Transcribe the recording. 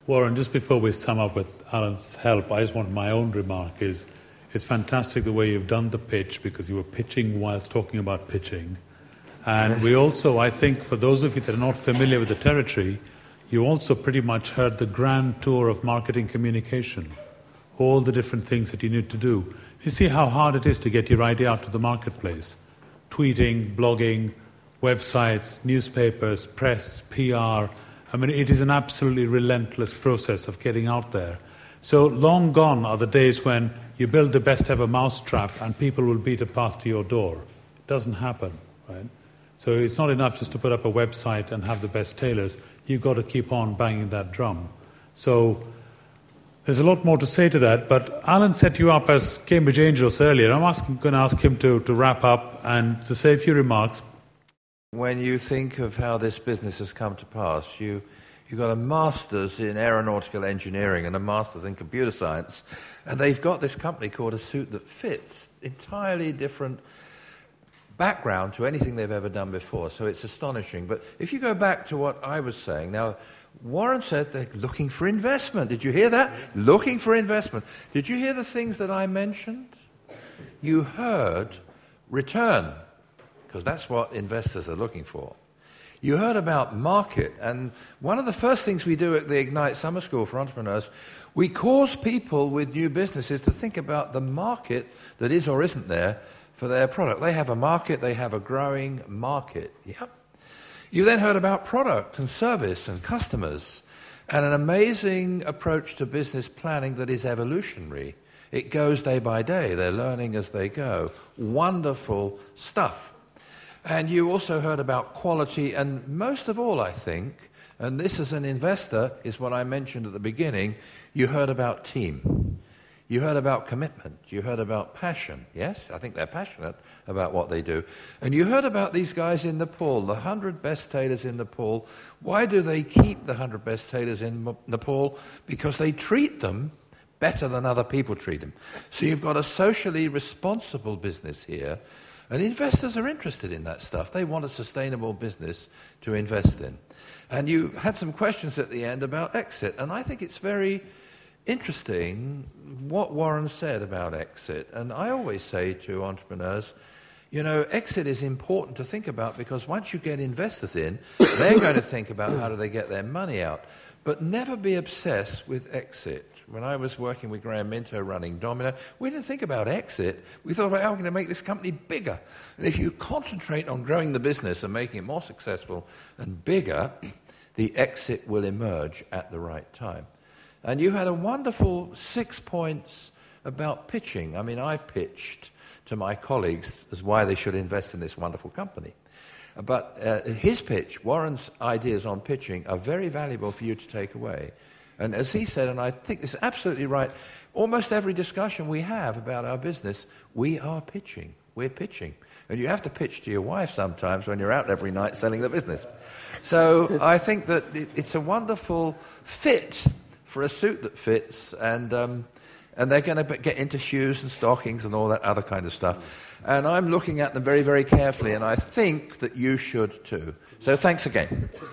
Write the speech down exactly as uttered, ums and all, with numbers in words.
Warren, just before we sum up with Alan's help, I just want my own remark is it's fantastic the way you've done the pitch because you were pitching whilst talking about pitching. And we also, I think, for those of you that are not familiar with the territory, you also pretty much heard the grand tour of marketing communication, all the different things that you need to do. You see how hard it is to get your idea out to the marketplace. Tweeting, blogging, websites, newspapers, press, P R. I mean, it is an absolutely relentless process of getting out there. So long gone are the days when you build the best ever mousetrap and people will beat a path to your door. It doesn't happen, right? So it's not enough just to put up a website and have the best tailors. You've got to keep on banging that drum. So there's a lot more to say to that, but Alan set you up as Cambridge Angels earlier. I'm asking, going to ask him to, to wrap up and to say a few remarks. When you think of how this business has come to pass, you, you've got a master's in aeronautical engineering and a master's in computer science, and they've got this company called A Suit That Fits, entirely different background to anything they've ever done before, so it's astonishing. But if you go back to what I was saying, now, Warren said they're looking for investment. Did you hear that? Looking for investment. Did you hear the things that I mentioned? You heard return, because that's what investors are looking for. You heard about market, and one of the first things we do at the Ignite Summer School for Entrepreneurs, we cause people with new businesses to think about the market that is or isn't there for their product. They have a market, they have a growing market. Yep. You then heard about product and service and customers, and an amazing approach to business planning that is evolutionary. It goes day by day. They're learning as they go. Wonderful stuff. And you also heard about quality, and most of all, I think, and this as an investor is what I mentioned at the beginning, you heard about team. You heard about commitment. You heard about passion. Yes, I think they're passionate about what they do. And you heard about these guys in Nepal, the one hundred best tailors in Nepal. Why do they keep the one hundred best tailors in Nepal? Because they treat them better than other people treat them. So you've got a socially responsible business here. And investors are interested in that stuff. They want a sustainable business to invest in. And you had some questions at the end about exit. And I think it's very interesting what Warren said about exit. And I always say to entrepreneurs, you know, exit is important to think about because once you get investors in, they're going to think about how do they get their money out. But never be obsessed with exit. When I was working with Graham Minto running Domino, we didn't think about exit. We thought about how we're going to make this company bigger. And if you concentrate on growing the business and making it more successful and bigger, the exit will emerge at the right time. And you had a wonderful six points about pitching. I mean, I pitched to my colleagues as why they should invest in this wonderful company. But uh, his pitch, Warren's ideas on pitching, are very valuable for you to take away. And as he said, and I think this is absolutely right, almost every discussion we have about our business, we are pitching. We're pitching. And you have to pitch to your wife sometimes when you're out every night selling the business. So I think that it, it's a wonderful fit for a suit that fits, and um, and they're going to get into shoes and stockings and all that other kind of stuff. And I'm looking at them very, very carefully, and I think that you should too. So thanks again.